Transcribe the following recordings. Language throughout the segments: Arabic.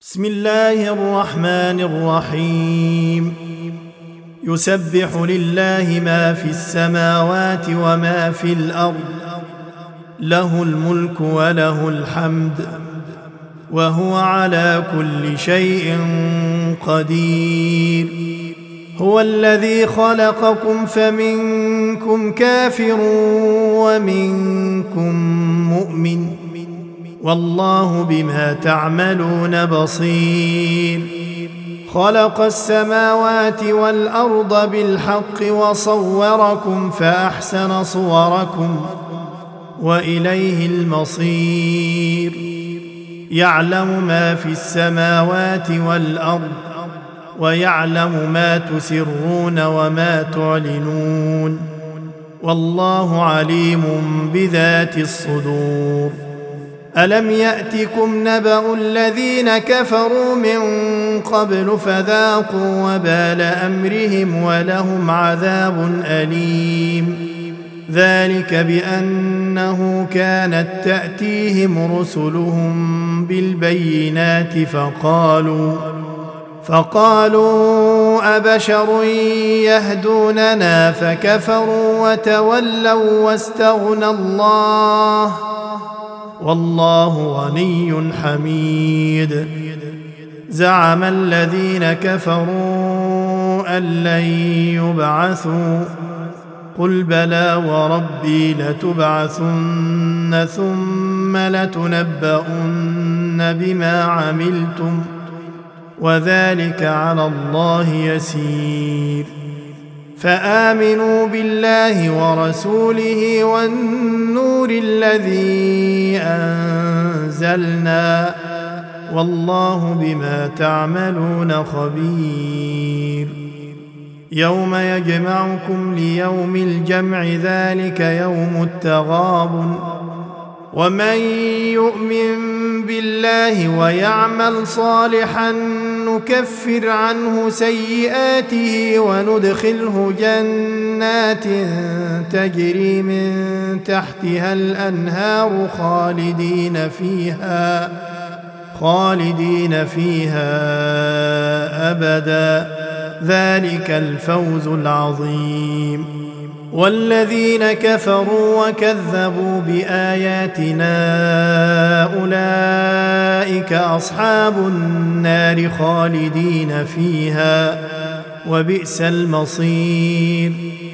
بسم الله الرحمن الرحيم. يسبح لله ما في السماوات وما في الأرض، له الملك وله الحمد، وهو على كل شيء قدير. هو الذي خلقكم فمنكم كافر ومنكم مؤمن، والله بما تعملون بصير. خلق السماوات والأرض بالحق وصوركم فأحسن صوركم وإليه المصير. يعلم ما في السماوات والأرض، ويعلم ما تسرون وما تعلنون، والله عليم بذات الصدور. ألم يأتكم نبأ الذين كفروا من قبل فذاقوا وبال أمرهم ولهم عذاب أليم. ذلك بأنه كانت تأتيهم رسلهم بالبينات فقالوا أبشر يهدوننا فكفروا وتولوا واستغنى الله، والله غني حميد. زعم الذين كفروا أن لن يبعثوا، قل بلى وربي لتبعثن ثم لتنبؤن بما عملتم، وذلك على الله يسير. فآمنوا بالله ورسوله والنور الذي أنزلنا، والله بما تعملون خبير. يوم يجمعكم ليوم الجمع، ذلك يوم التغابن. ومن يؤمن بالله ويعمل صالحا نكفر عنه سيئاته وندخله جنات تجري من تحتها الأنهار خالدين فيها أبدا، ذلك الفوز العظيم. والذين كفروا وكذبوا بآياتنا أولئك أصحاب النار خالدين فيها، وبئس المصير.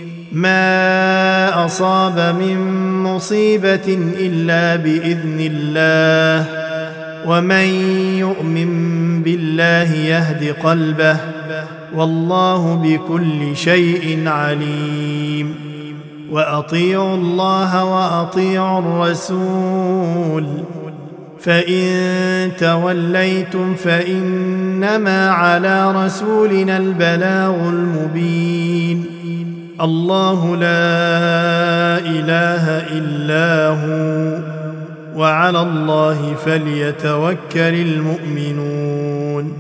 ما أصاب من مصيبة إلا بإذن الله، ومن يؤمن بالله يهد قلبه، والله بكل شيء عليم. وأطيعوا الله وأطيعوا الرسول، فإن توليتم فإنما على رسولنا البلاغ المبين. الله لا إله إلا هو، وعلى الله فليتوكل المؤمنون.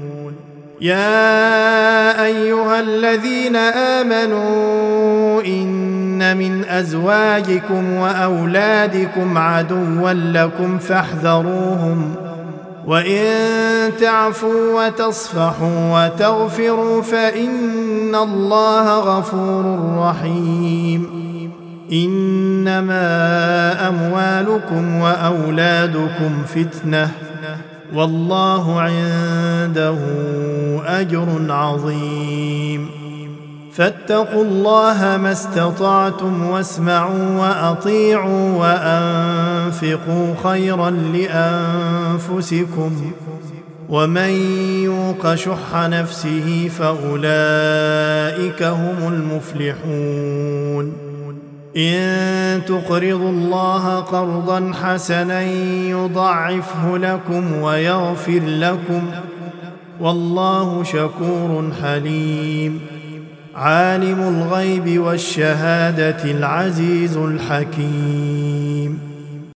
يا أيها الذين آمنوا إن من أزواجكم وأولادكم عدوا لكم فاحذروهم، وإن تعفوا وتصفحوا وتغفروا فإن الله غفور رحيم. إنما أموالكم وأولادكم فتنة، والله عنده أجر عظيم. فاتقوا الله ما استطعتم، واسمعوا وأطيعوا وأنفقوا خيرا لأنفسكم، ومن يوق شح نفسه فأولئك هم المفلحون. إن تقرضوا الله قرضا حسنا يضاعفه لكم ويغفر لكم، والله شكور حليم. عالم الغيب والشهادة العزيز الحكيم.